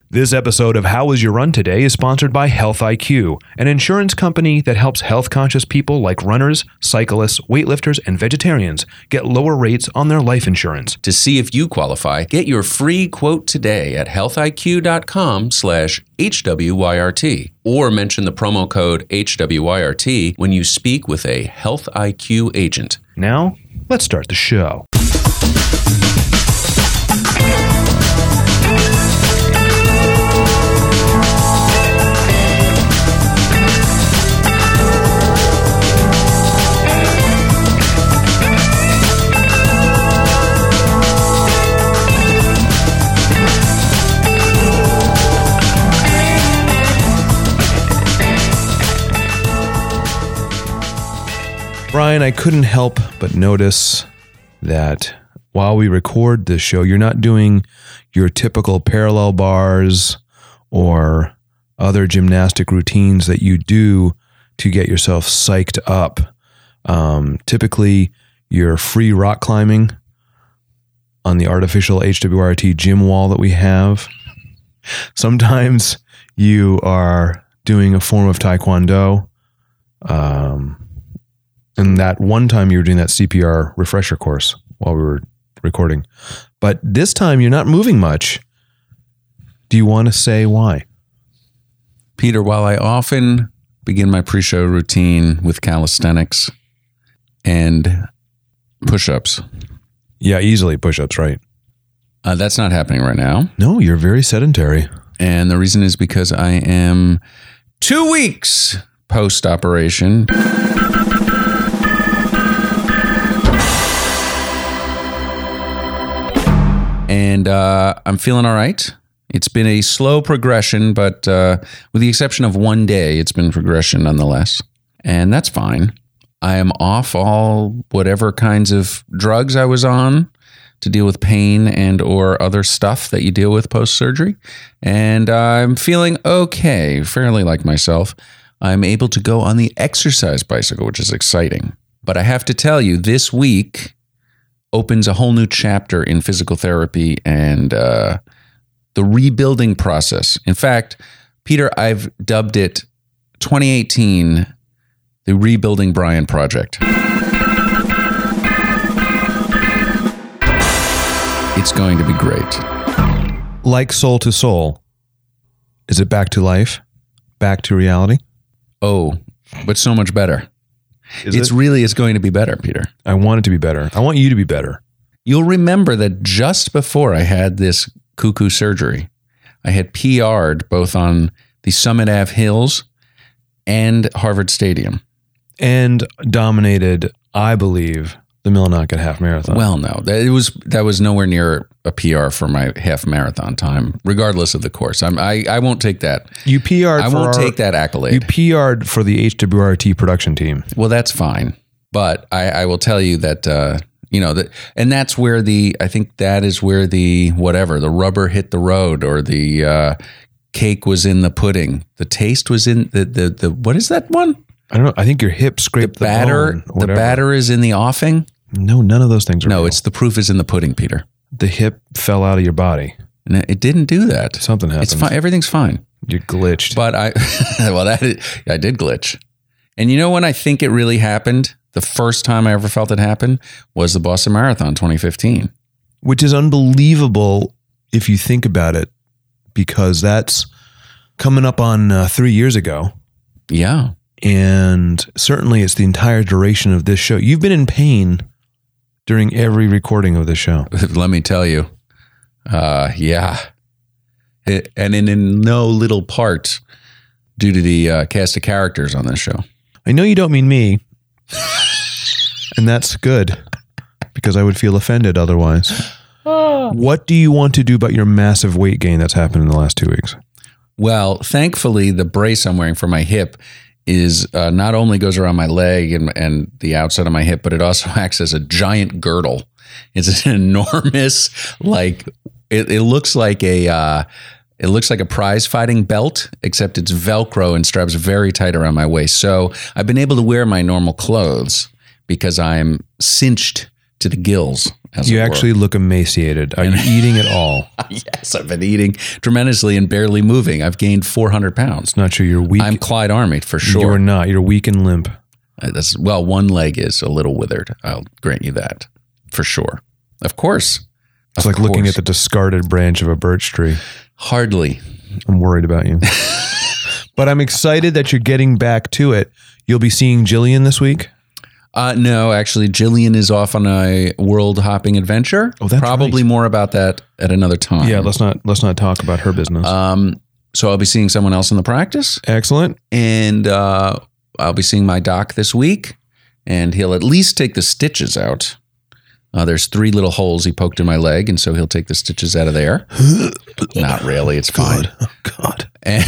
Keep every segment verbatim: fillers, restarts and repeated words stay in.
This episode of How Was Your Run Today is sponsored by Health I Q, an insurance company that helps health-conscious people like runners, cyclists, weightlifters, and vegetarians get lower rates on their life insurance. To see if you qualify, get your free quote today at healthiq.com slash HWYRT or mention the promo code H W Y R T when you speak with a Health I Q agent. Now, let's start the show. Brian, I couldn't help but notice that while we record this show, you're not doing your typical parallel bars or other gymnastic routines that you do to get yourself psyched up. Um, typically, you're free rock climbing on the artificial H W R T gym wall that we have. Sometimes you are doing a form of Taekwondo. Um... And that one time you were doing that C P R refresher course while we were recording. But this time you're not moving much. Do you want to say why? Peter, while I often begin my pre-show routine with calisthenics and push-ups. Yeah, easily push-ups, right? Uh, that's not happening right now. No, you're very sedentary. And the reason is because I am two weeks post-operation. And uh, I'm feeling all right. It's been a slow progression, but uh, with the exception of one day, it's been progression nonetheless. And that's fine. I am off all whatever kinds of drugs I was on to deal with pain and or other stuff that you deal with post-surgery. And I'm feeling okay, fairly like myself. I'm able to go on the exercise bicycle, which is exciting. But I have to tell you, this week opens a whole new chapter in physical therapy and uh, the rebuilding process. In fact, Peter, I've dubbed it twenty eighteen, the Rebuilding Brian Project. It's going to be great. Like Soul to Soul, is it back to life? Back to reality? Oh, but so much better. Is it's it? really is going to be better, Peter. I want it to be better. I want you to be better. You'll remember that just before I had this cuckoo surgery, I had P R'd both on the Summit Ave Hills and Harvard Stadium. And dominated, I believe, the Millinocket Half Marathon. Well, no, that it was that was nowhere near a P R for my half marathon time, regardless of the course. I'm, I I won't take that. You P R'd. I for won't our, take that accolade. You P R'd for the H W R T production team. Well, that's fine, but I, I will tell you that uh, you know that, and that's where the I think that is where the whatever the rubber hit the road, or the uh, cake was in the pudding. The taste was in the the the what is that one? I don't know. I think your hip scraped the, the batter. bone, The batter is in the offing. No, none of those things are No, real. it's the proof is in the pudding, Peter. The hip fell out of your body. And it didn't do that. Something happened. It's fine. Everything's fine. You glitched. But I, well, that is, I did glitch. And you know when I think it really happened? The first time I ever felt it happen was the Boston Marathon twenty fifteen. Which is unbelievable if you think about it, because that's coming up on uh, three years ago. Yeah. And certainly it's the entire duration of this show. You've been in pain during every recording of this show. Let me tell you. Uh, yeah. It, and in, in no little part due to the uh, cast of characters on this show. I know you don't mean me. And that's good, because I would feel offended otherwise. What do you want to do about your massive weight gain that's happened in the last two weeks? Well, thankfully, the brace I'm wearing for my hip is uh, not only goes around my leg and, and the outside of my hip, but it also acts as a giant girdle. It's an enormous, like, it, it looks like a, uh, it looks like a prize fighting belt, except it's Velcro and straps very tight around my waist. So I've been able to wear my normal clothes because I'm cinched to the gills. As You it actually were. look emaciated. Are you eating at all? Yes, I've been eating tremendously and barely moving. I've gained four hundred pounds. Not sure you're weak. I'm Clyde Army for sure. You're not. You're weak and limp. Uh, That's, well, one leg is a little withered. I'll grant you that for sure. Of course. It's Of like looking course. at the discarded branch of a birch tree. Hardly. I'm worried about you. But I'm excited that you're getting back to it. You'll be seeing Jillian this week. Uh, no, actually, Jillian is off on a world hopping adventure. Oh, that's Probably right. more about that at another time. Yeah, let's not let's not talk about her business. Um, so I'll be seeing someone else in the practice, Excellent. and uh, I'll be seeing my doc this week, and he'll at least take the stitches out. Uh, there's three little holes he poked in my leg, and so he'll take the stitches out of there. Not really, it's fine. God. Oh, God. And,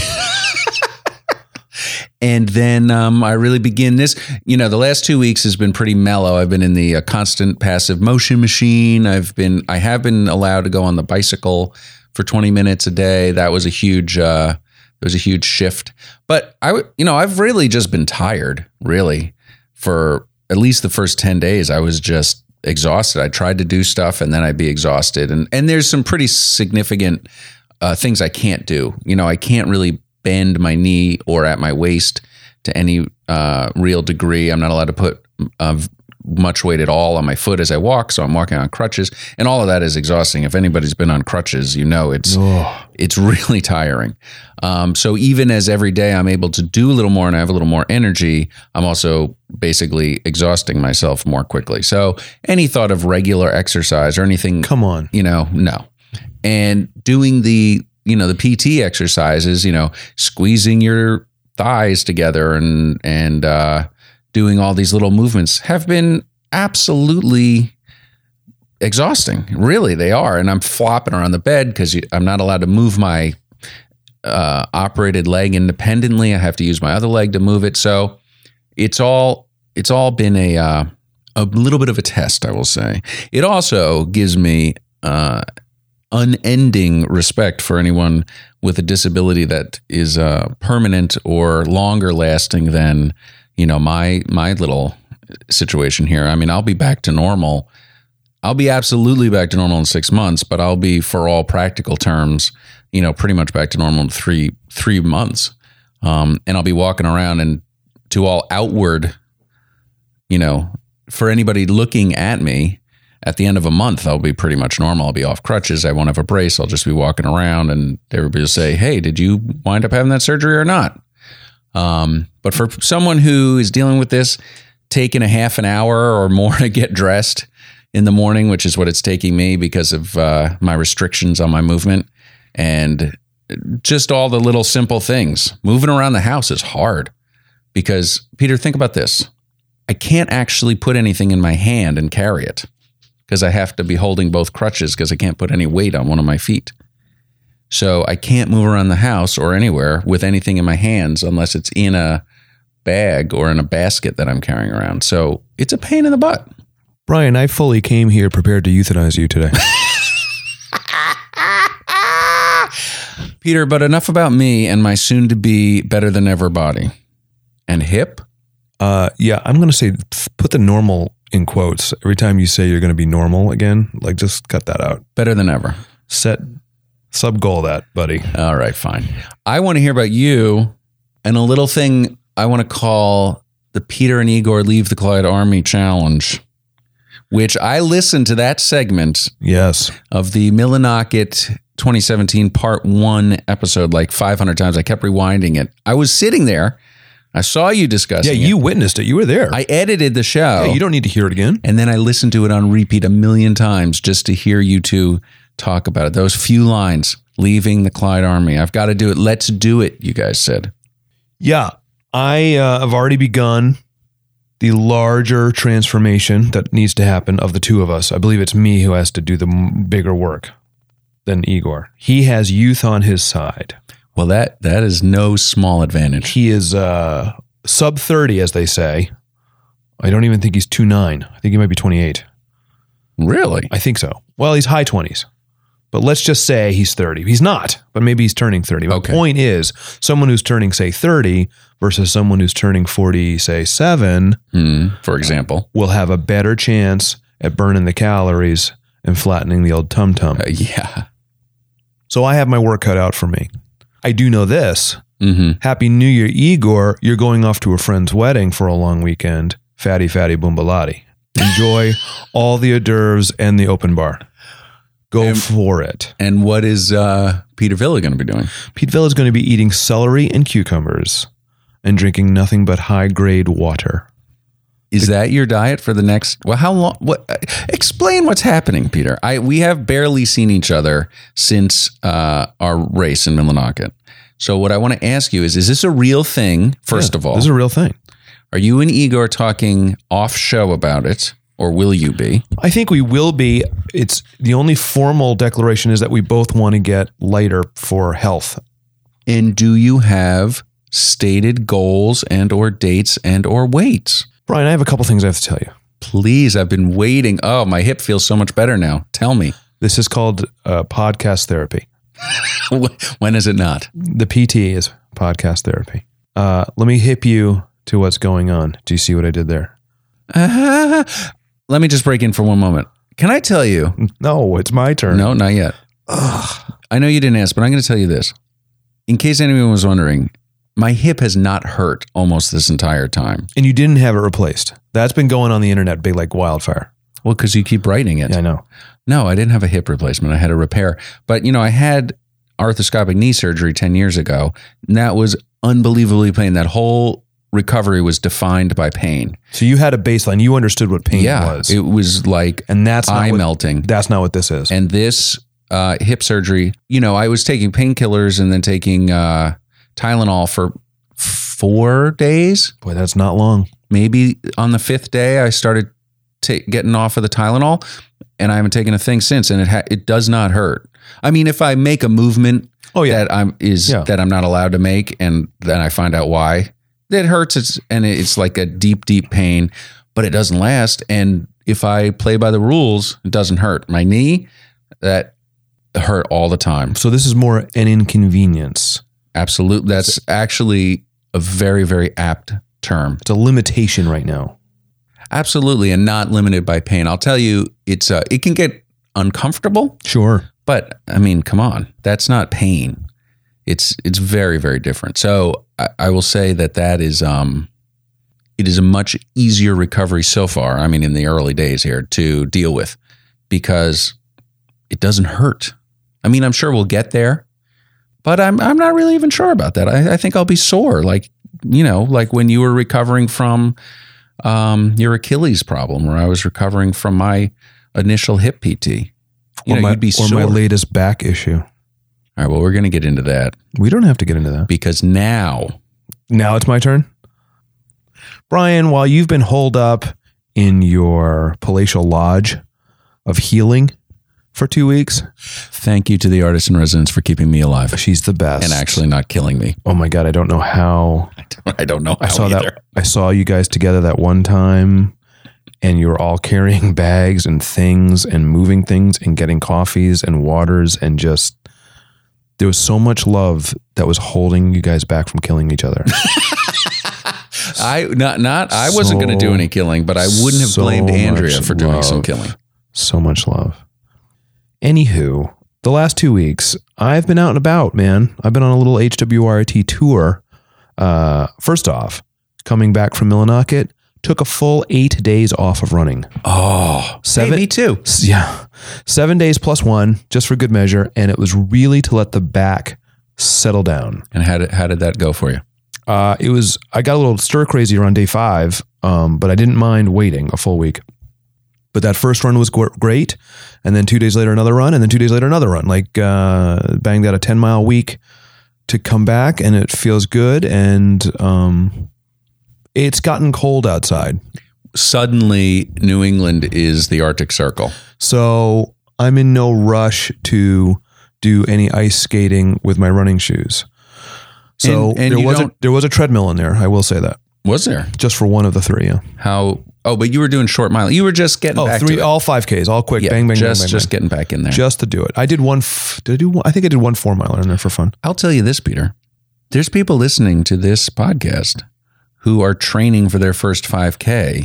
and then um, I really begin this. You know, the last two weeks has been pretty mellow. I've been in the uh, constant passive motion machine. I've been, I have been allowed to go on the bicycle for twenty minutes a day. That was a huge, uh, it was a huge shift. But I, w- you know, I've really just been tired. Really, for at least the first ten days, I was just exhausted. I tried to do stuff, and then I'd be exhausted. And and there's some pretty significant uh, things I can't do. You know, I can't really bend my knee or at my waist to any uh, real degree. I'm not allowed to put uh, much weight at all on my foot as I walk, so I'm walking on crutches, and all of that is exhausting. If anybody's been on crutches, you know it's Oh. it's really tiring. Um, so even as every day I'm able to do a little more and I have a little more energy, I'm also basically exhausting myself more quickly. So any thought of regular exercise or anything, Come on. you know, no. And doing the, you know, the P T exercises, you know, squeezing your thighs together and, and, uh, doing all these little movements have been absolutely exhausting. Really, they are. And I'm flopping around the bed because I'm not allowed to move my uh, operated leg independently. I have to use my other leg to move it. So it's all, it's all been a, uh, a little bit of a test, I will say. It also gives me, uh, unending respect for anyone with a disability that is uh, permanent or longer lasting than, you know, my my little situation here. I mean, I'll be back to normal. I'll be absolutely back to normal in six months, but I'll be, for all practical terms, you know, pretty much back to normal in three three months. Um, and I'll be walking around, and to all outward, you know, for anybody looking at me, at the end of a month, I'll be pretty much normal. I'll be off crutches. I won't have a brace. I'll just be walking around, and everybody will say, "Hey, did you wind up having that surgery or not?" Um, but for someone who is dealing with this, taking a half an hour or more to get dressed in the morning, which is what it's taking me because of uh, my restrictions on my movement, and just all the little simple things. Moving around the house is hard because, Peter, think about this. I can't actually put anything in my hand and carry it, because I have to be holding both crutches because I can't put any weight on one of my feet. So I can't move around the house or anywhere with anything in my hands unless it's in a bag or in a basket that I'm carrying around. So it's a pain in the butt. Brian, I fully came here prepared to euthanize you today. Peter, but enough about me and my soon-to-be better-than-ever body. And hip? Uh, yeah, I'm going to say put the normal in quotes. Every time you say you're going to be normal again, like just cut that out. Better than ever. Set, sub goal that, buddy. All right, fine. I want to hear about you and a little thing I want to call the Peter and Igor Leave the Clyde Army Challenge, which I listened to that segment Yes. of the Millinocket twenty seventeen part one episode like five hundred times. I kept rewinding it. I was sitting there. I saw you discussing Yeah, it. you witnessed it. You were there. I edited the show. yeah, you don't need to hear it again. And then I listened to it on repeat a million times just to hear you two talk about it. Those few lines, leaving the Clyde Army. I've got to do it. Let's do it, you guys said. Yeah, I uh, have already begun the larger transformation that needs to happen of the two of us. I believe it's me who has to do the m- bigger work than Igor. He has youth on his side. Well, that that is no small advantage. He is uh, sub thirty, as they say. I don't even think he's two nine. I think he might be twenty-eight. Really? I think so. Well, he's high twenties. But let's just say he's thirty. He's not, but maybe he's turning thirty. My Okay. point is, someone who's turning, say, thirty versus someone who's turning forty, say, seven, Hmm, for example. will have a better chance at burning the calories and flattening the old tum-tum. Uh, yeah. So I have my work cut out for me. I do know this. Mm-hmm. Happy New Year, Igor. You're going off to a friend's wedding for a long weekend. Fatty, fatty, boombalati. Enjoy all the hors d'oeuvres and the open bar. Go And- for it. And what is uh, Peter Villa going to be doing? Pete Villa is going to be eating celery and cucumbers and drinking nothing but high-grade water. Is that your diet for the next? Well, how long? What? Uh, explain what's happening, Peter. I we have barely seen each other since uh, our race in Millinocket. So what I want to ask you is: Is this a real thing? First Yeah, of all, this is a real thing. are you and Igor talking off show about it, or will you be? I think we will be. It's the only formal declaration is that we both want to get lighter for health. And do you have stated goals and or dates and or weights? Brian, I have a couple things I have to tell you. Please, I've been waiting. Oh, my hip feels so much better now. Tell me. This is called uh, podcast therapy. When is it not? The P T is podcast therapy. Uh, let me hip you to what's going on. Do you see what I did there? Uh, let me just break in for one moment. Can I tell you? No, it's my turn. No, not yet. Ugh. I know you didn't ask, but I'm going to tell you this. In case anyone was wondering, my hip has not hurt almost this entire time. And you didn't have it replaced. That's been going on the internet big like wildfire. Well, because you keep writing it. Yeah, I know. No, I didn't have a hip replacement. I had a repair. But, you know, I had arthroscopic knee surgery ten years ago. And that was unbelievably pain. That whole recovery was defined by pain. So you had a baseline. You understood what pain yeah, was. it was like and that's not eye what, melting. That's not what this is. And this uh, hip surgery, you know, I was taking painkillers and then taking uh, Tylenol for four days. Boy, that's not long. Maybe on the fifth day, I started ta- getting off of the Tylenol, and I haven't taken a thing since. And it ha- it does not hurt. I mean, if I make a movement Oh yeah. that I'm is Yeah. that I'm not allowed to make, and then I find out why, it hurts. It's and it's like a deep, deep pain, but it doesn't last. And if I play by the rules, it doesn't hurt. My knee, that hurt all the time. So this is more an inconvenience. Absolutely, that's actually a very, very apt term. It's a limitation right now. Absolutely, and not limited by pain. I'll tell you, it's uh, it can get uncomfortable, Sure. but I mean, come on, that's not pain. It's it's very, very different. So I, I will say that that is um, it is a much easier recovery so far. I mean, in the early days here to deal with because it doesn't hurt. I mean, I'm sure we'll get there, but I'm I'm not really even sure about that. I, I think I'll be sore, like you know, like when you were recovering from um, your Achilles problem, where I was recovering from my initial hip P T. You or know, my, you'd be or sore. my latest back issue. All right, well, we're going to get into that We don't have to get into that. because now, Now it's my turn. Brian, while you've been holed up in your palatial lodge of healing for two weeks, thank you to the artist in residence for keeping me alive she's the best. and actually not killing me. oh my God, I don't know how. I don't, I don't know. I how saw either. that. I saw you guys together that one time, and you were all carrying bags and things and moving things and getting coffees and waters and just there was so much love that was holding you guys back from killing each other. I not not. I wasn't going to do So- any killing, but I wouldn't have so blamed Andrea much for doing some love. killing. So much love. Anywho, the last two weeks, I've been out and about, man. I've been on a little H W R T tour. Uh, first off, coming back from Millinocket, took a full eight days off of running. Oh, Seven- hey, me too. S- Yeah. Seven days plus one, just for good measure. And it was really to let the back settle down. And how did how did that go for you? Uh, it was, I got a little stir crazy around day five, um, but I didn't mind waiting a full week. But that first run was gr- great. And then two days later, another run. And then two days later, another run. Like uh, banged out a ten mile week to come back. And it feels good. And um, it's gotten cold outside. Suddenly, New England is the Arctic Circle. So I'm in no rush to do any ice skating with my running shoes. So And- and there you was a, don't- there was a treadmill in there. I will say that Was there? just for one of the three. Yeah. How? Oh, but you were doing short mile. You were just getting Oh, back three, to it. all five Ks, all quick, Yeah, bang, bang, just bang, bang, just bang. getting back in there. Just to do it. I did one. F- did I do one? I think I did one four miler in there for fun. I'll tell you this, Peter. There's people listening to this podcast who are training for their first five K.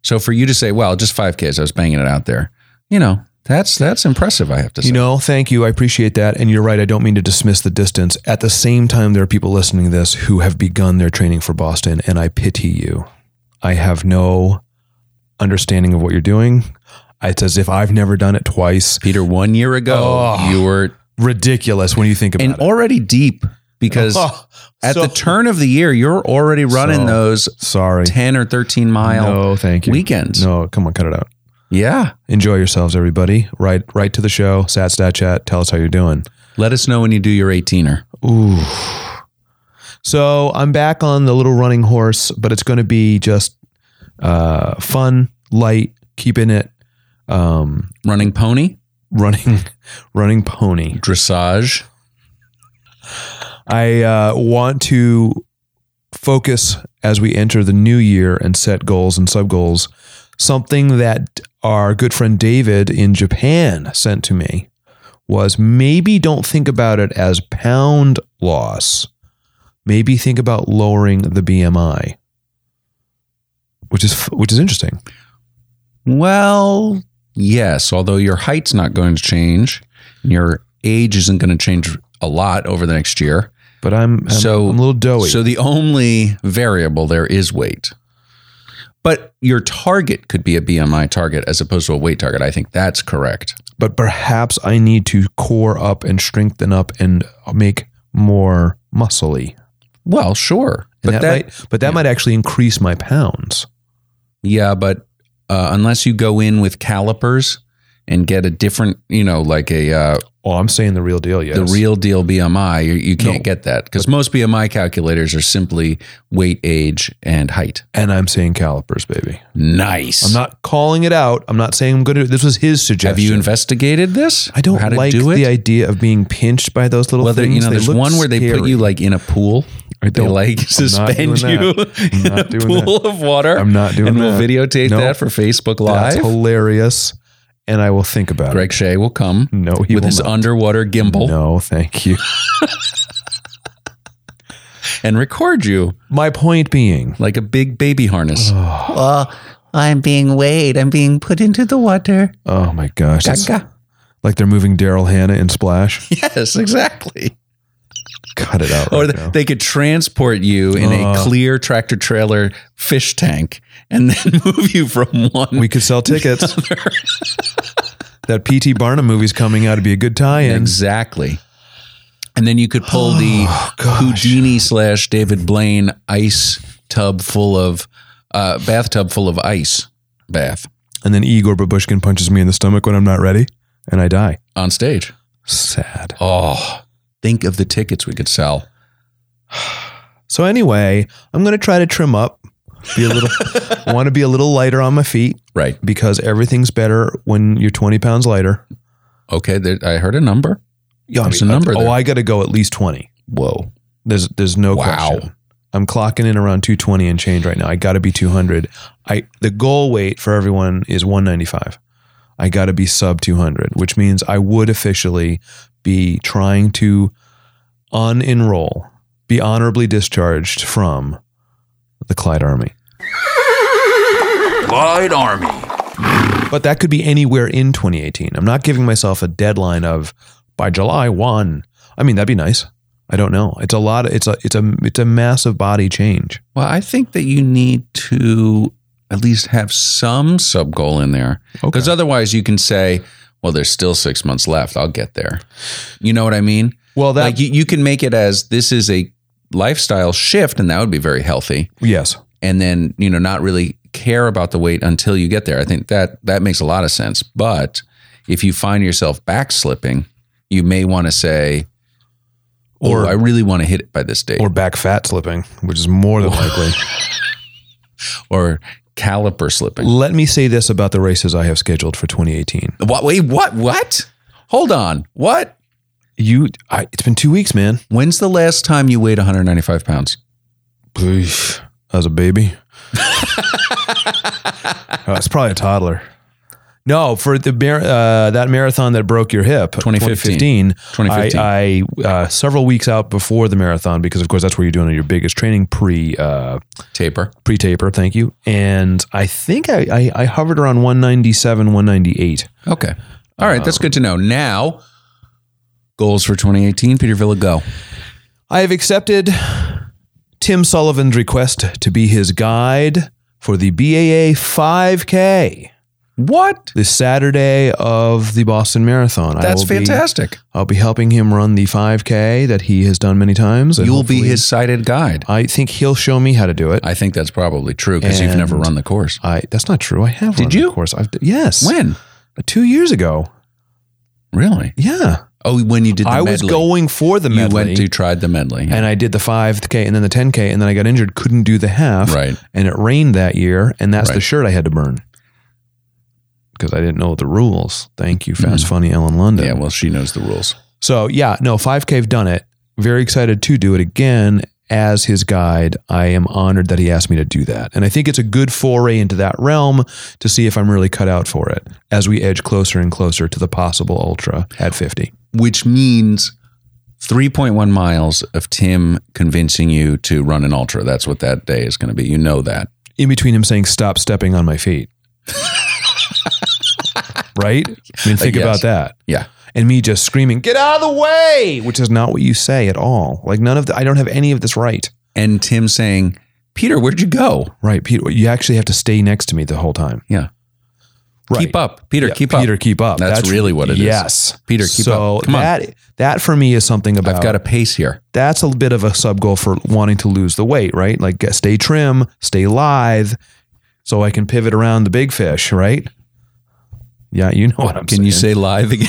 So for you to say, well, just five Ks, I was banging it out there, you know, that's that's impressive, I have to say. You know, thank you. I appreciate that. And you're right. I don't mean to dismiss the distance. At the same time, there are people listening to this who have begun their training for Boston, and I pity you. I have no understanding of what you're doing. It's as if I've never done it twice. Peter, one year ago, Oh. you were Ridiculous when you think about and it. already deep because Oh, at so- the turn of the year, you're already running So- those Sorry. ten or thirteen mile No, thank you. weekends. No, come on, cut it out. Yeah. Enjoy yourselves, everybody. Write, write to the show, Sat Stat Chat. Tell us how you're doing. Let us know when you do your eighteener. Ooh. So I'm back on the little running horse, but it's going to be just uh, fun, light, keeping it um, Running pony, running, running pony. dressage. I uh, want to focus as we enter the new year and set goals and sub goals. Something that our good friend David in Japan sent to me was maybe don't think about it as pound loss. Maybe think about lowering the B M I, which is which is interesting. Well, yes, although your height's not going to change, and your age isn't going to change a lot over the next year. But I'm, I'm So- I'm a little doughy. So the only variable there is weight. But your target could be a B M I target as opposed to a weight target. I think that's correct. but perhaps I need to core up and strengthen up and make more muscly. Well, sure. And But that, that, might, but that might actually increase my pounds. yeah, but uh, unless you go in with calipers and get a different, you know, like a uh, Oh, I'm saying the real deal. Yes, the real deal B M I, you, you can't No. get that because most B M I calculators are simply weight, age, and height. And I'm saying calipers, baby. Nice. I'm not calling it out. I'm not saying I'm going to. This was his suggestion. Have you investigated this? I don't How to like do it? the idea of being pinched by those little Well, there- things. you know, They there's look one where they put scary. you like in a pool. I They don't- like I'm not suspend doing you that. I'm in a not doing pool of water. I'm not doing and we'll that. videotape Nope. that for Facebook That's Live. hilarious, and I will think about Greg Shea will come it. No, he with will his not. underwater gimbal No, thank you. and record you My point being, like a big baby harness. Well, I'm being weighed. I'm being put into the water. oh my gosh, it's Gaga. like they're moving Daryl Hannah in Splash. Yes, exactly. Cut it out. Or Right th- now. they could transport you in a Uh. clear tractor trailer fish tank and then move you from one. We could sell tickets. That P T Barnum movie's coming out to be a good tie-in. Exactly. And then you could pull the Oh, gosh. Houdini slash David Blaine ice tub full of uh, bathtub full of ice bath And then Igor Babushkin punches me in the stomach when I'm not ready, and I die. on stage. Sad. Oh, think of the tickets we could sell. So anyway, I'm going to try to trim up. Be a little. Want to be a little lighter on my feet Right. because everything's better when you're twenty pounds lighter. Okay. There, I heard a number. Yeah, There's a number Oh, there. I got to go at least twenty. Whoa. There's there's no Wow. question. I'm clocking in around two twenty and change right now. I got to be two hundred. I the goal weight for everyone is one ninety-five. I got to be sub two hundred, which means I would officially be trying to unenroll, be honorably discharged from the Clyde Army. Clyde Army. But that could be anywhere in twenty eighteen. I'm not giving myself a deadline of by July first. I mean, that'd be nice. I don't know. It's a lot. Of, it's a it's a it's a massive body change. Well, I think that you need to at least have some sub goal in there because otherwise you can say, well, there's still six months left. I'll get there. You know what I mean? Well, that Like you, you can make it as this is a lifestyle shift and that would be very healthy. yes. And then, you know, not really care about the weight until you get there. I think that that makes a lot of sense. But if you find yourself backslipping, you may want to say, or Or- I really want to hit it by this date. Or back fat slipping, which is more than likely. or caliper slipping. Let me say this about the races I have scheduled for twenty eighteen. What? Wait, what? What? Hold on. What? You, I, it's been two weeks, man. When's the last time you weighed one hundred ninety-five pounds? Oof. As a baby. Oh, it's probably a toddler. No, for the mar- uh, that marathon that broke your hip, twenty fifteen. twenty fifteen. I, I uh, several weeks out before the marathon, because of course that's where you're doing your biggest training pre uh, Taper. pre taper. Thank you. And I think I, I, I hovered around one ninety-seven, one ninety-eight. Okay. All right. That's good to know. Now, goals for twenty eighteen. Peter Villa, go. I have accepted Tim Sullivan's request to be his guide for the B A A five K. What? This Saturday of the Boston Marathon. That's I will fantastic. Be, I'll be helping him run the five K that he has done many times. and You'll be hopefully- his sighted guide. I think he'll show me how to do it. I think that's probably true because you've And- never run the course. I that's not true. I have. Did run you? The course. I've yes. When? Two years ago. Really? Yeah. Oh, when you did the I medley. was going for the You medley. went to tried the medley. and I did the five K and then the ten K, and then I got injured, couldn't do the half. Right. And it rained that year, and that's the Right. shirt I had to burn because I didn't know the rules. Thank you, Fast Funny Ellen London. Yeah, well, she knows the rules. So yeah, no, five K, I've done it. Very excited to do it again as his guide. I am honored that he asked me to do that. And I think it's a good foray into that realm to see if I'm really cut out for it as we edge closer and closer to the possible ultra at fifty. Which means three point one miles of Tim convincing you to run an ultra. That's what that day is going to be. You know that. In between him saying, stop stepping on my feet. Right? I mean, think Yes. about that. Yeah. And me just screaming, get out of the way, which is not what you say at all. Like none of the, I don't have any of this right. And Tim saying, Peter, where'd you go? Right, Peter, you actually have to stay next to me the whole time. Yeah. Right. Keep up. Peter, Yeah, keep Peter, up. keep up. That's really what it is. Yes. Peter, keep so up. Come on. that, that for me is something about, I've got a pace here. that's a bit of a sub goal for wanting to lose the weight, right? Like get, stay trim, stay lithe, so I can pivot around the big fish, right? Yeah, you know what I'm saying. Can you say live again?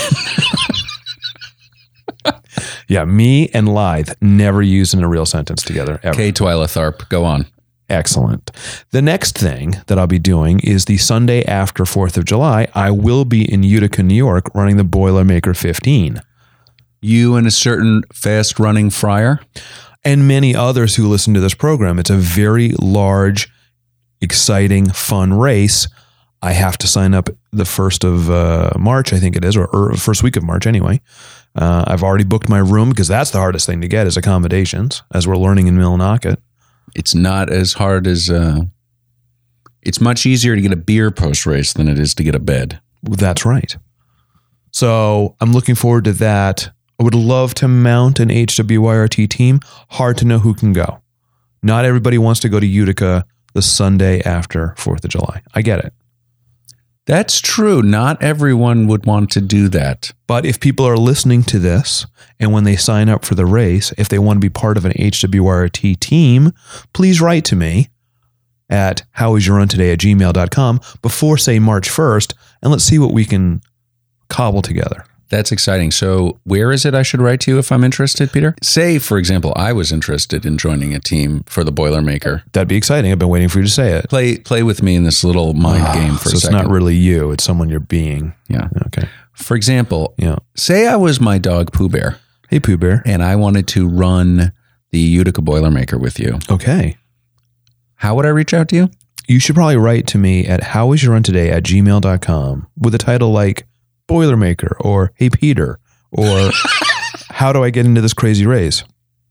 Yeah, me and lithe never used in a real sentence together ever. Kay Twyla Tharp, go on. Excellent. The next thing that I'll be doing is the Sunday after fourth of July, I will be in Utica, New York, running the Boilermaker fifteen. You and a certain fast running friar? And many others who listen to this program. It's a very large, exciting, fun race. I have to sign up the first of uh, March, I think it is, or, or first week of March anyway. Uh, I've already booked my room because that's the hardest thing to get is accommodations, as we're learning in Millinocket. It's not as hard as, uh, it's much easier to get a beer post race than it is to get a bed. That's right. So I'm looking forward to that. I would love to mount an H W Y R T team. Hard to know who can go. Not everybody wants to go to Utica the Sunday after fourth of July. I get it. That's true. Not everyone would want to do that. But if people are listening to this and when they sign up for the race, if they want to be part of an H W Y R T team, please write to me at howisyourruntoday at gmail dot com before, say, March first, and let's see what we can cobble together. That's exciting. So where is it I should write to you if I'm interested, Peter? Say, for example, I was interested in joining a team for the Boilermaker. That'd be exciting. I've been waiting for you to say it. Play play with me in this little mind game for so a it's second. not really you. It's someone you're being. Yeah. Okay. For example, Yeah. say I was my dog Pooh Bear Hey, Pooh Bear. and I wanted to run the Utica Boilermaker with you. Okay. How would I reach out to you? You should probably write to me at howisyourruntoday at gmail dot com with a title like Boilermaker or Hey, Peter or how do I get into this crazy race?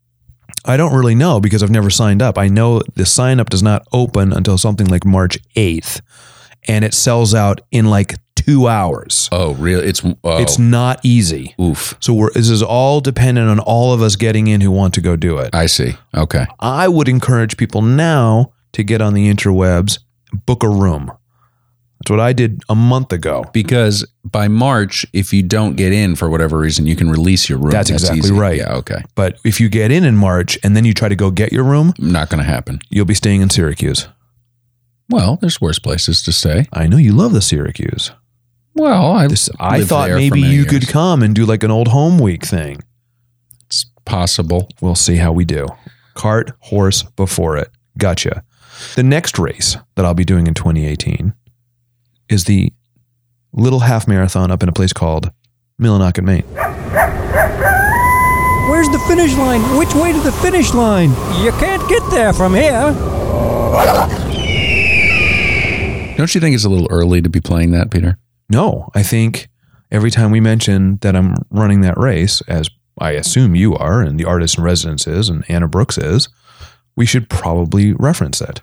I don't really know because I've never signed up. I know the sign up does not open until something like March eighth and it sells out in like two hours. Oh, really? It's oh, It's not easy. oof. So we're, this is all dependent on all of us getting in who want to go do it. I see. Okay. I would encourage people now to get on the interwebs, book a room. That's what I did a month ago. Because by March, if you don't get in for whatever reason, you can release your room. That's exactly easy. right. Yeah, okay. But if you get in in March and then you try to go get your room, Not going to happen. you'll be staying in Syracuse. Well, there's worse places to stay. I know you love the Syracuse. Well, I, This, I lived thought there for maybe many you could years. come and do like an old home week thing. It's possible. We'll see how we do. Cart, horse, before it. Gotcha. The next race that I'll be doing in twenty eighteen is the little half marathon up in a place called Millinocket, Maine. Where's the finish line? Which way to the finish line? You can't get there from here. Don't you think it's a little early to be playing that, Peter? No, I think every time we mention that I'm running that race, as I assume you are, and the artist in residence is, and Anna Brooks is, we should probably reference it.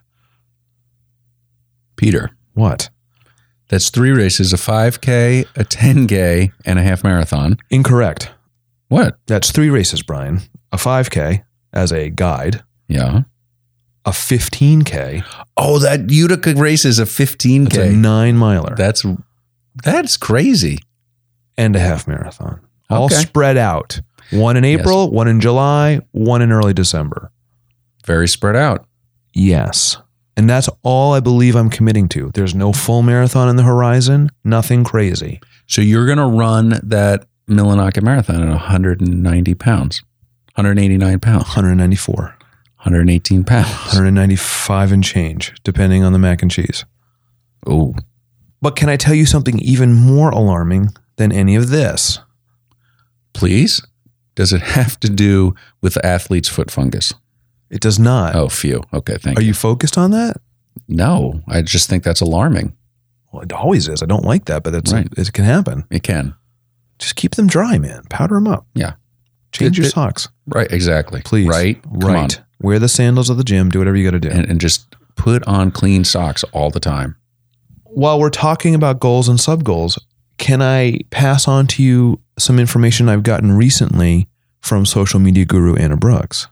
Peter, What? that's three races, a five K, a ten K, and a half marathon. Incorrect. What? That's three races, Brian. A five K as a guide, Yeah. a fifteen K, Oh, that Utica race is a fifteen that's a K. nine miler, That's that's crazy. and a half marathon. All Okay. spread out. One in April, one in July, one in early December. Very spread out. Yes. And that's all I believe I'm committing to. There's no full marathon in the horizon, nothing crazy. So you're going to run that Millinocket Marathon at one hundred ninety pounds, one hundred eighty-nine pounds, one ninety-four, one hundred eighteen pounds. one ninety-five and change, depending on the mac and cheese. Oh, But can I tell you something even more alarming than any of this? please? Does it have to do with the athlete's foot fungus? It does not. Oh, phew. Okay, thank Are you. you focused on that? No, I just think that's alarming. Well, it always is. I don't like that, but it's, Right. it can happen. It can. Just keep them dry, man. Powder them up. Yeah. Change It- your it- socks. Right, exactly. Please. Right? Come Right. on. Wear the sandals of the gym. Do whatever you got to do. And, and just put on clean socks all the time. While we're talking about goals and sub goals, can I pass on to you some information I've gotten recently from social media guru Anna Brooks?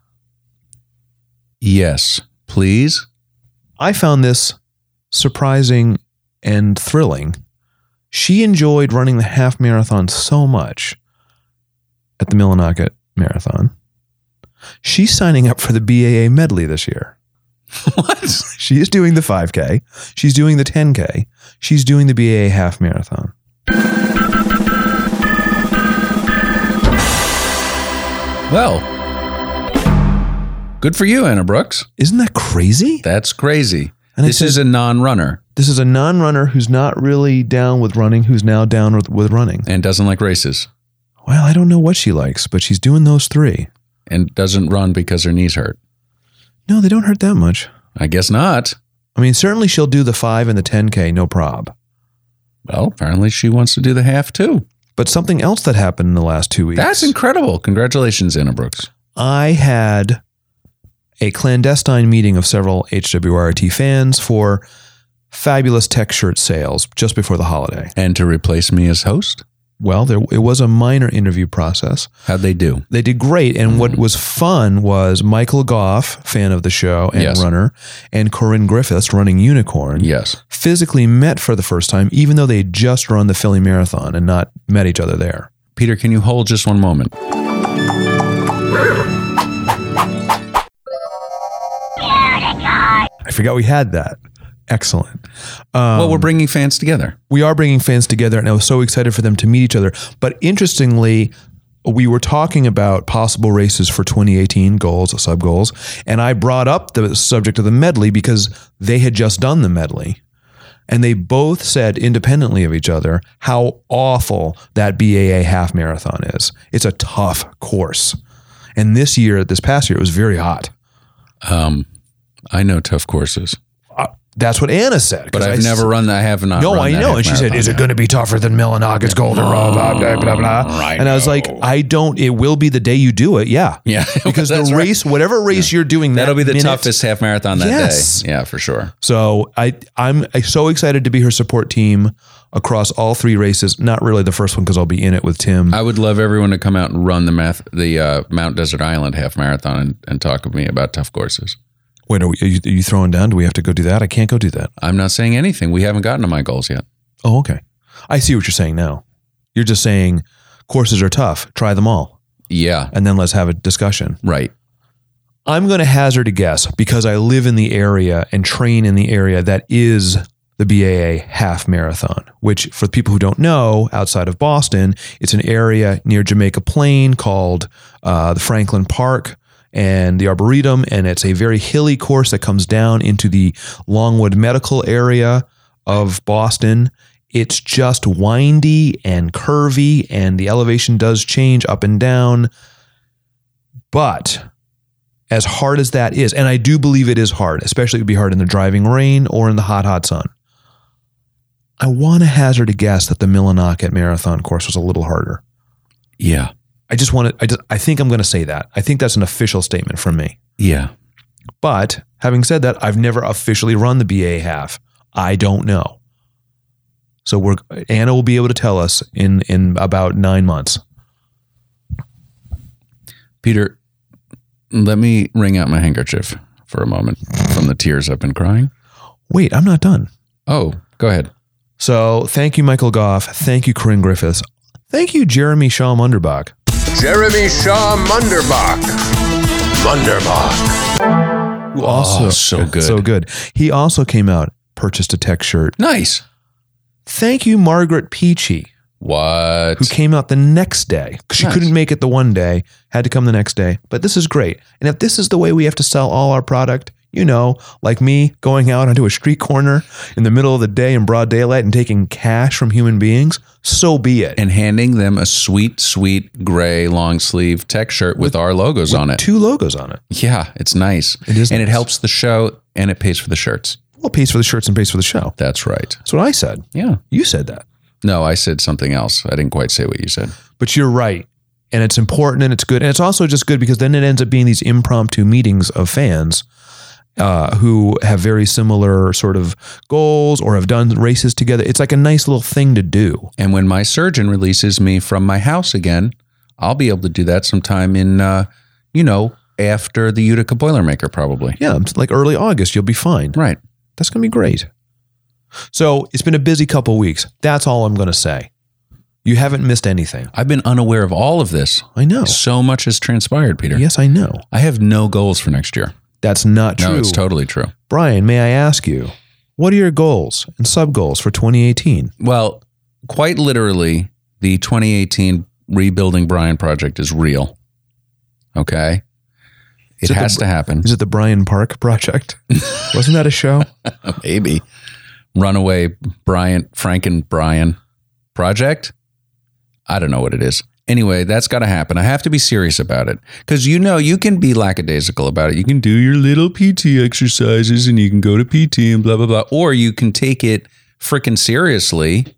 Yes, please. I found this surprising and thrilling. She enjoyed running the half marathon so much at the Millinocket Marathon. She's signing up for the B A A medley this year. What? She is doing the five K. She's doing the ten K. She's doing the B A A half marathon. Well, good for you, Anna Brooks. Isn't that crazy? That's crazy. And it this says- is a non-runner This is a non-runner who's not really down with running, who's now down with, with running. and doesn't like races Well, I don't know what she likes, but she's doing those three. and doesn't run because her knees hurt. No, they don't hurt that much. I guess not. I mean, certainly she'll do the five and the ten K, no prob. Well, apparently she wants to do the half too. But something else that happened in the last two weeks. That's incredible. Congratulations, Anna Brooks. I had a clandestine meeting of several H W R T fans for fabulous tech shirt sales just before the holiday. And to replace me as host? Well, there it was a minor interview process. How'd they do? They did great. And what was fun was Michael Goff, fan of the show and Yes. runner, and Corinne Griffiths, running Unicorn, Yes. physically met for the first time, even though they had just run the Philly Marathon and not met each other there. Peter, can you hold just one moment? I forgot we had that. Excellent. Um, Well, we're bringing fans together. we are bringing fans together, and I was so excited for them to meet each other. But interestingly, we were talking about possible races for twenty eighteen goals, sub goals, and I brought up the subject of the medley because they had just done the medley. And they both said independently of each other how awful that B A A half marathon is. It's a tough course. And this year, this past year, it was very hot. Um, I know tough courses, Uh, that's what Anna said. but 'cause I've I s- never run that. I have not. No, run I that know. half And she said, marathon is it yet. going to be tougher than Millennium's Golden Road? Blah, blah, blah, blah, blah. I And I was like, know. I don't, it will be the day you do it. Yeah. Yeah, Because the that's right. race, whatever race you're doing, that That'll be the minute- toughest half marathon that Yes. day. Yeah, for sure. So I, I'm so excited to be her support team across all three races. Not really the first one because I'll be in it with Tim. I would love everyone to come out and run the math, the uh, Mount Desert Island half marathon and, and talk with me about tough courses. Wait, are, we, are, you, are you throwing down? Do we have to go do that? I can't go do that. I'm not saying anything. We haven't gotten to my goals yet. Oh, okay. I see what you're saying now. You're just saying courses are tough. Try them all. Yeah, And then let's have a discussion. right. I'm going to hazard a guess because I live in the area and train in the area that is the B A A half marathon, which for people who don't know, outside of Boston, it's an area near Jamaica Plain called uh, the Franklin Park and the Arboretum. And it's a very hilly course that comes down into the Longwood Medical area of Boston. It's just windy and curvy, and the elevation does change up and down. But as hard as that is, and I do believe it is hard, especially it would be hard in the driving rain or in the hot, hot sun, I want to hazard a guess that the Millinocket Marathon course was a little harder. Yeah. I just want to, I, just, I think I'm going to say that. I think that's an official statement from me. Yeah. But having said that, I've never officially run the B A half. I don't know. So we're Anna will be able to tell us in, in about nine months. Peter, let me wring out my handkerchief for a moment from the tears I've been crying. Wait, I'm not done. Oh, go ahead. So thank you, Michael Goff. Thank you, Corinne Griffiths. Thank you, Jeremy Shaw Munderbach. Jeremy Shaw Munderbach. Munderbach. Who also Oh, so good. So good. He also came out, purchased a tech shirt. Nice. Thank you, Margaret Peachy, What? who came out the next day. She Nice. couldn't make it the one day, had to come the next day. But this is great. And if this is the way we have to sell all our product, you know, like me going out onto a street corner in the middle of the day in broad daylight and taking cash from human beings, so be it. And handing them a sweet, sweet gray long sleeve tech shirt with, our logos on it. Two logos on it. Yeah, it's nice. It is and it nice. helps the show and it pays for the shirts. Well, it pays for the shirts and pays for the show. That's right. That's what I said. Yeah. You said that. No, I said something else. I didn't quite say what you said. But you're right. And it's important and it's good. And it's also just good because then it ends up being these impromptu meetings of fans uh, who have very similar sort of goals or have done races together. It's like a nice little thing to do. And when my surgeon releases me from my house again, I'll be able to do that sometime in, uh, you know, after the Utica Boilermaker, probably. Yeah, it's like early August, you'll be fine. Right. That's going to be great. So it's been a busy couple weeks. That's all I'm going to say. You haven't missed anything. I've been unaware of all of this. I know. So much has transpired, Peter. Yes, I know. I have no goals for next year. That's not true. No, it's totally true. Brian, may I ask you, what are your goals and sub goals for twenty eighteen? Well, quite literally, the twenty eighteen Rebuilding Brian project is real. Okay? It it has the- to happen. Is it the Brian Park Project? Wasn't that a show? Maybe. Runaway Bryant, Franken Brian project? I don't know what it is. Anyway, that's got to happen. I have to be serious about it. Because you know, you can be lackadaisical about it. You can do your little P T exercises and you can go to P T and blah, blah, blah. Or you can take it freaking seriously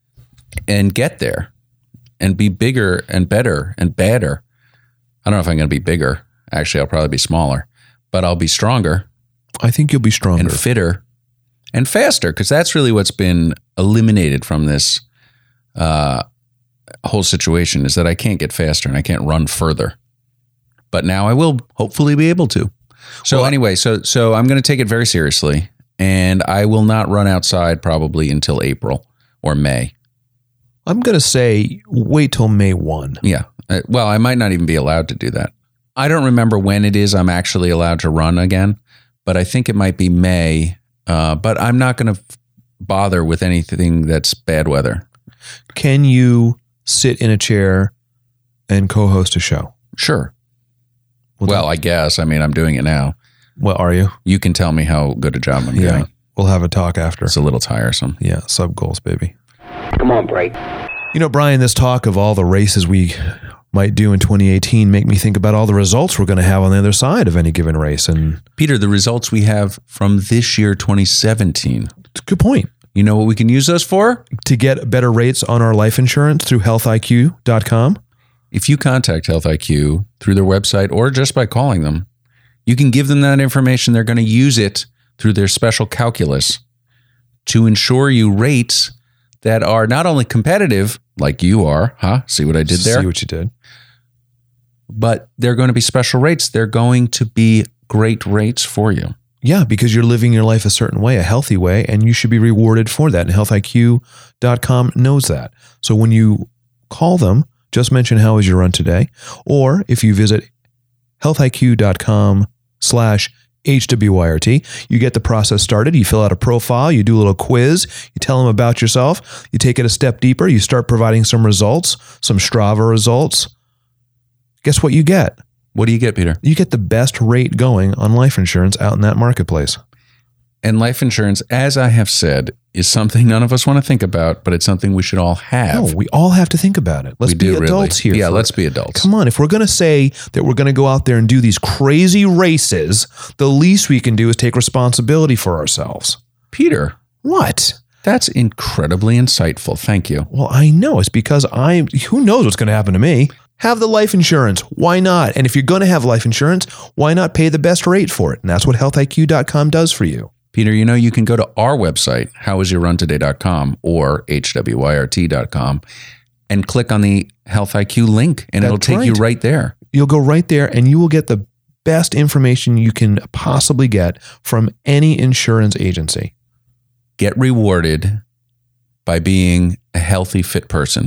and get there and be bigger and better and badder. I don't know if I'm going to be bigger. Actually, I'll probably be smaller. But I'll be stronger I think you'll be stronger. and fitter and faster, because that's really what's been eliminated from this uh, whole situation, is that I can't get faster and I can't run further. But now I will hopefully be able to. So Well, anyway, so so I'm going to take it very seriously, and I will not run outside probably until April or May. I'm going to say wait till May first. Yeah. Uh, Well, I might not even be allowed to do that. I don't remember when it is I'm actually allowed to run again, but I think it might be May. Uh, but I'm not going to f- bother with anything that's bad weather. Can you sit in a chair and co-host a show? Sure. Well, Well, I guess. I mean, I'm doing it now. Well, are you? You can tell me how good a job I'm Yeah. doing. We'll have a talk after. It's a little tiresome. Yeah, sub goals, baby. Come on, break. You know, Brian, this talk of all the races we might do in twenty eighteen make me think about all the results we're going to have on the other side of any given race. And Peter, the results we have from this year, twenty seventeen, it's a good point. you know what we can use those for? To get better rates on our life insurance through health I Q dot com. If you contact Health I Q through their website or just by calling them, you can give them that information. They're going to use it through their special calculus to ensure you rates that are not only competitive, like you are, huh? See what I did there? See what you did. But they're going to be special rates. They're going to be great rates for you. Yeah, because you're living your life a certain way, a healthy way, and you should be rewarded for that. And health I Q dot com knows that. So when you call them, just mention how was your run today. Or if you visit health I Q dot com slash H W Y R T, you get the process started. You fill out a profile, you do a little quiz, you tell them about yourself, you take it a step deeper, you start providing some results, some Strava results. Guess what you get? What do you get, Peter? You get the best rate going on life insurance out in that marketplace. And life insurance, as I have said, is something none of us want to think about, but it's something we should all have. No, we all have to think about it. Let's We be do, really. adults here. Yeah, for- let's be adults. Come on, if we're going to say that we're going to go out there and do these crazy races, the least we can do is take responsibility for ourselves. Peter, What? That's incredibly insightful. Thank you. Well, I know. It's because I, who knows what's going to happen to me? Have the life insurance. Why not? And if you're going to have life insurance, why not pay the best rate for it? And that's what health I Q dot com does for you. Peter, you know, you can go to our website, how is your run today dot com or H W Y R T dot com, and click on the Health I Q link, and it'll That's take you right. right there. You'll go right there and you will get the best information you can possibly get from any insurance agency. Get rewarded by being a healthy, fit person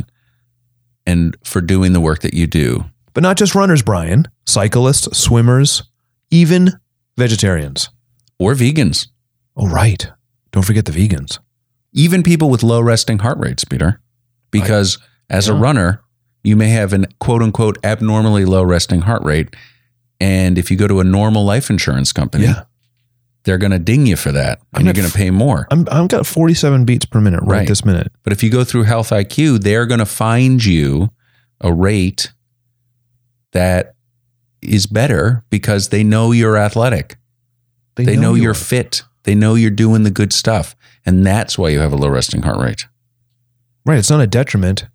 and for doing the work that you do. But not just runners, Brian. Cyclists, swimmers, even vegetarians. Or vegans. Oh, right. Don't forget the vegans. Even people with low resting heart rates, Peter. Because as a yeah. runner, you may have an quote unquote abnormally low resting heart rate. And if you go to a normal life insurance company, Yeah. they're going to ding you for that. And I'm you're at going to pay more. I'm, I've got forty-seven beats per minute right, Right. this minute. But if you go through Health I Q, they're going to find you a rate that is better because they know you're athletic. They, know, you you're are. fit. They know you're doing the good stuff. And that's why you have a low resting heart rate. Right. It's not a detriment.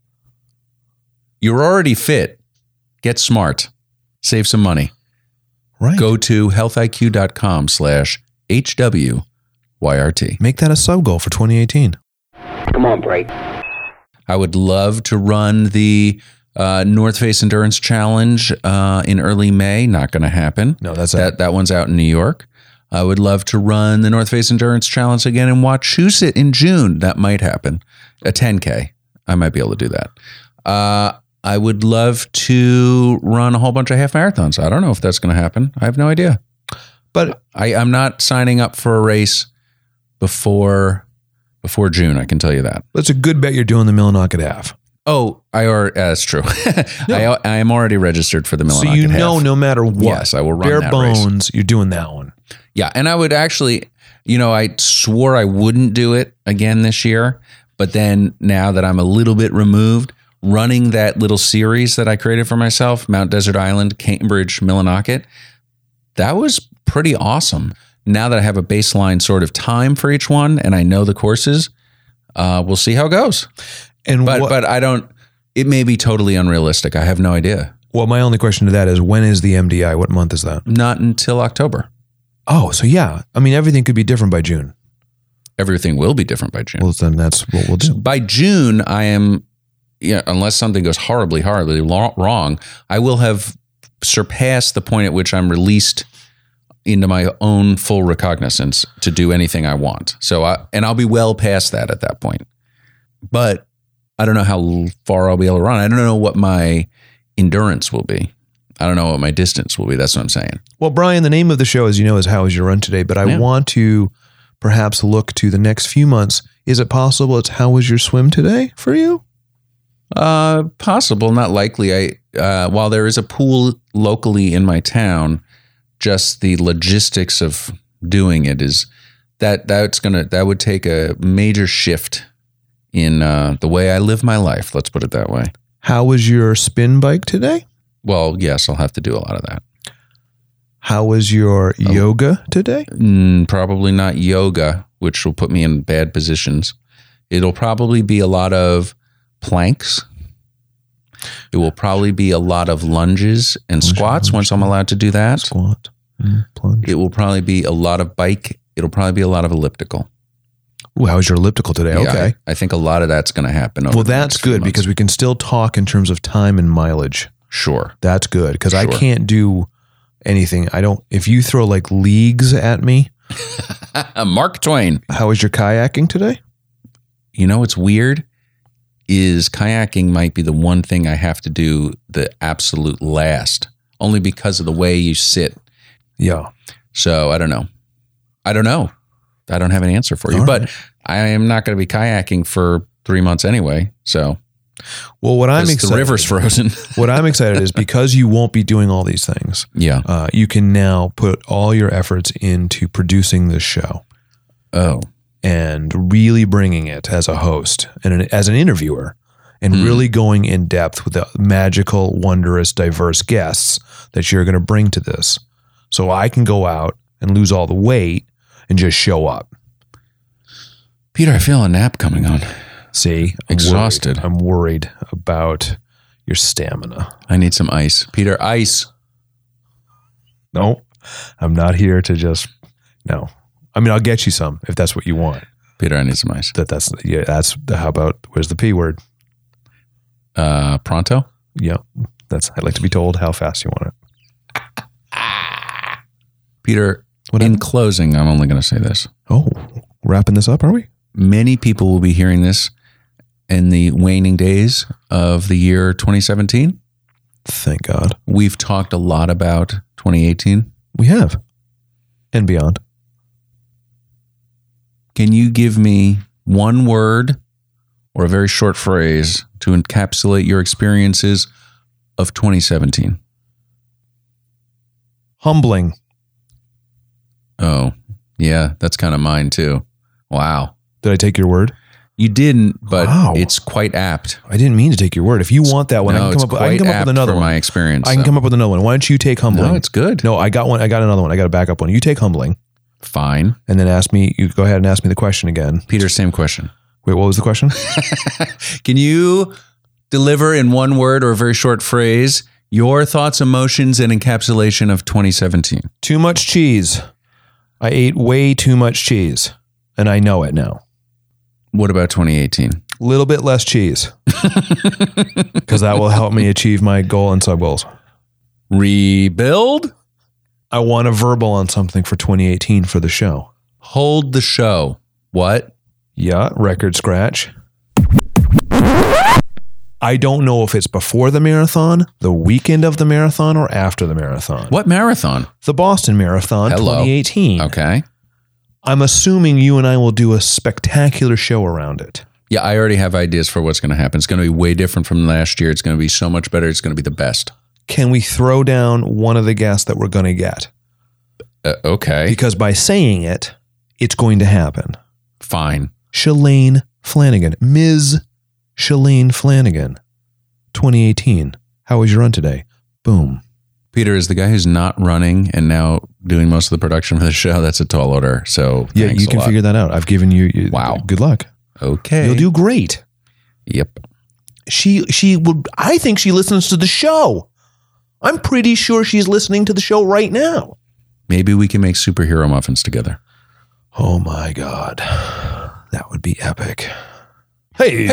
You're already fit. Get smart. Save some money. Right. Go to health I Q dot com slash H W Y R T. Make that a sub goal for twenty eighteen. Come on, Bray. I would love to run the uh, North Face Endurance Challenge uh, in early May. Not going to happen. No, that's that. That one's out in New York. I would love to run the North Face Endurance Challenge again in Wachusett in June. That might happen. A ten K. I might be able to do that. Uh, I would love to run a whole bunch of half marathons. I don't know if that's going to happen. I have no idea. But I, I'm not signing up for a race before before June. I can tell you that. it's a good bet you're doing the Millinocket Half. Oh, I are. Uh, that's true. I, I am already registered for the Millinocket So you Half. know, no matter what, Yes, I will run bare that race. bones, you're doing that one. Yeah, and I would actually, you know, I swore I wouldn't do it again this year, but then now that I'm a little bit removed, running that little series that I created for myself, Mount Desert Island, Cambridge, Millinocket, that was pretty awesome. Now that I have a baseline sort of time for each one and I know the courses, uh, we'll see how it goes. And But what, but I don't, it may be totally unrealistic. I have no idea. well, my only question to that is, when is the M D I? What month is that? Not until October. Oh, so yeah. I mean, everything could be different by June. Everything will be different by June. Well, then that's what we'll do. By June, I am, yeah, unless something goes horribly, horribly lo- wrong, I will have surpassed the point at which I'm released into my own full recognizance to do anything I want. So, I, and I'll be well past that at that point. But I don't know how far I'll be able to run. I don't know what my endurance will be. I don't know what my distance will be. That's what I'm saying. Well, Brian, the name of the show, as you know, is How Is Your Run Today? But I Yeah. want to perhaps look to the next few months. Is it possible it's How Was Your Swim Today for you? Uh, possible, not likely. I uh, while there is a pool locally in my town, just the logistics of doing it is that that's gonna that would take a major shift in uh, the way I live my life. Let's put it that way. How was your spin bike today? Well, yes, I'll have to do a lot of that. How was your Oh. yoga today? Mm, probably not yoga, which will put me in bad positions. It'll probably be a lot of planks. It will probably be a lot of lunges and Lunge, squats lunge, once I'm allowed to do that. Squat, mm, plunge. It will probably be a lot of bike. It'll probably be a lot of elliptical. Ooh, how was your elliptical today? Yeah, Okay. I, I think a lot of that's going to happen. Over Well, the that's next few good months. because we can still talk in terms of time and mileage. Sure. That's good because I Sure. can't do anything. I don't, if you throw like leagues at me, Mark Twain. how was your kayaking today? You know what's weird is kayaking might be the one thing I have to do the absolute last, only because of the way you sit. Yeah. So I don't know. I don't know. I don't have an answer for you, All but right. I am not going to be kayaking for three months anyway. So Well, what I'm 'cause excited, the river's frozen. what I'm excited is because you won't be doing all these things, Yeah. uh, you can now put all your efforts into producing this show Oh, and really bringing it as a host and an, as an interviewer and Mm. really going in depth with the magical, wondrous, diverse guests that you're going to bring to this. So I can go out and lose all the weight and just show up. Peter, I feel a nap coming on. See, I'm Exhausted. worried. I'm worried about your stamina. I need some ice. Peter, ice. No, I'm not here to just, no. I mean, I'll get you some if that's what you want. Peter, I need some ice. That That's, yeah, that's, how about, where's the P word? Uh, pronto? Yeah, that's, I'd like to be told how fast you want it. Peter, What in happened? closing, I'm only going to say this. Oh, wrapping this up, are we? Many people will be hearing this in the waning days of the year twenty seventeen. Thank God. We've talked a lot about twenty eighteen. We have. And beyond. Can you give me one word or a very short phrase to encapsulate your experiences of twenty seventeen? Humbling. Oh, yeah, that's kind of mine too. Wow. Did I take your word? You didn't, but Wow. it's quite apt. I didn't mean to take your word. If you want that one, no, I can it's come up, quite I can come up apt with another for one. my experience. I can so. come up with another one. Why don't you take humbling? No, it's good. No, I got one. I got another one. I got a backup one. You take humbling Fine. and then ask me, you go ahead and ask me the question again. Peter, same question. Wait, what was the question? Can you deliver in one word or a very short phrase your thoughts, emotions, and encapsulation of twenty seventeen? Too much cheese. I ate way too much cheese and I know it now. What about twenty eighteen? A little bit less cheese because that will help me achieve my goal and sub goals. Rebuild? I want a verbal on something for twenty eighteen for the show. Hold the show. What? Yeah, record scratch. I don't know if it's before the marathon, the weekend of the marathon, or after the marathon. What marathon? The Boston Marathon Hello. twenty eighteen. Okay. I'm assuming you and I will do a spectacular show around it. Yeah, I already have ideas for what's going to happen. It's going to be way different from last year. It's going to be so much better. It's going to be the best. Can we throw down one of the guests that we're going to get? Uh, okay. Because by saying it, it's going to happen. Fine. Shalane Flanagan. Miz Shalane Flanagan. twenty eighteen. How was your run today? Boom. Peter is the guy who's not running and now doing most of the production for the show. That's a tall order. So Yeah, thanks you a can lot. figure that out. I've given you, you Wow. good luck. Okay. You'll do great. Yep. She she would I think she listens to the show. I'm pretty sure she's listening to the show right now. Maybe we can make superhero muffins together. Oh my God. That would be epic. Hey.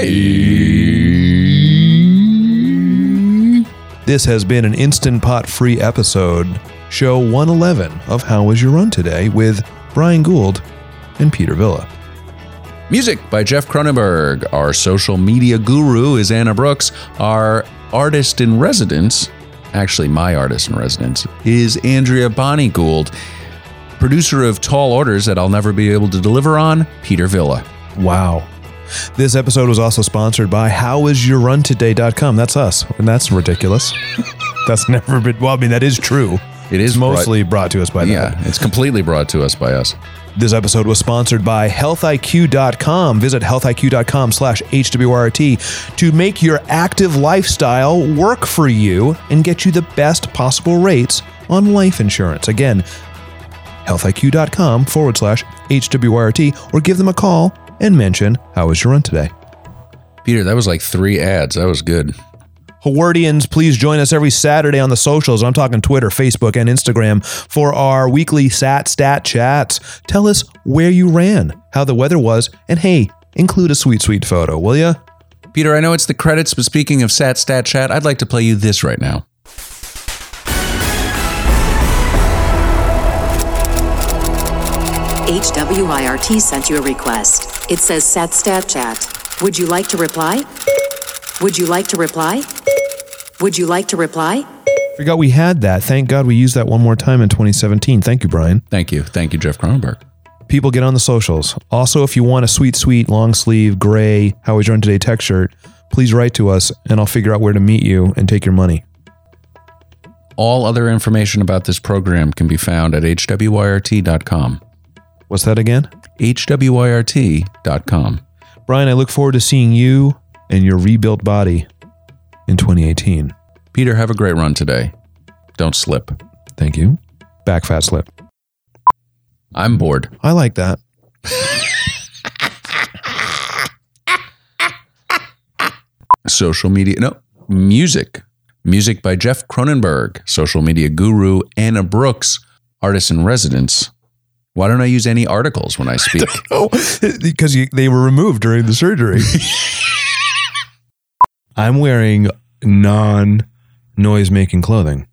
This has been an Instant Pot free episode, show one eleven of How Was Your Run Today with Brian Gould and Peter Villa. Music by Jeff Cronenberg. Our social media guru is Anna Brooks. Our artist in residence, actually my artist in residence, is Andrea Bonnie Gould. Producer of Tall Orders that I'll never be able to deliver on, Peter Villa. Wow. This episode was also sponsored by how is your run today dot com. That's us. And that's ridiculous. That's never been, well, I mean, that is true. It is It's mostly brought to us by Yeah, that. it's completely brought to us by us. This episode was sponsored by health I Q dot com. Visit health I Q dot com slash H W R T to make your active lifestyle work for you and get you the best possible rates on life insurance. Again, health I Q dot com forward slash H W R T or give them a call and mention how was your run today. Peter, that was like three ads. That was good. Hawardians, please join us every Saturday on the socials. I'm talking Twitter, Facebook, and Instagram for our weekly Sat Stat Chats. Tell us where you ran, how the weather was, and hey, include a sweet, sweet photo, will ya? Peter, I know it's the credits, but speaking of Sat Stat Chat, I'd like to play you this right now. H W I R T sent you a request. It says Sat Stat Chat. Would you like to reply? Would you like to reply? Would you like to reply? Forgot we had that. Thank God we used that one more time in twenty seventeen. Thank you, Brian. Thank you. Thank you, Jeff Cronenberg. People, get on the socials. Also, if you want a sweet, sweet, long sleeve, gray, How Was Your Run Today tech shirt, please write to us and I'll figure out where to meet you and take your money. All other information about this program can be found at H W I R T dot com. What's that again? H W I R T dot com. Brian, I look forward to seeing you and your rebuilt body in twenty eighteen. Peter, have a great run today. Don't slip. Thank you. Back fat slip. I'm bored. I like that. social media, no, music. Music by Jeff Cronenberg, social media guru. Anna Brooks, artist in residence. Why don't I use any articles when I speak? Oh, because you, they were removed during the surgery. I'm wearing non-noise-making clothing.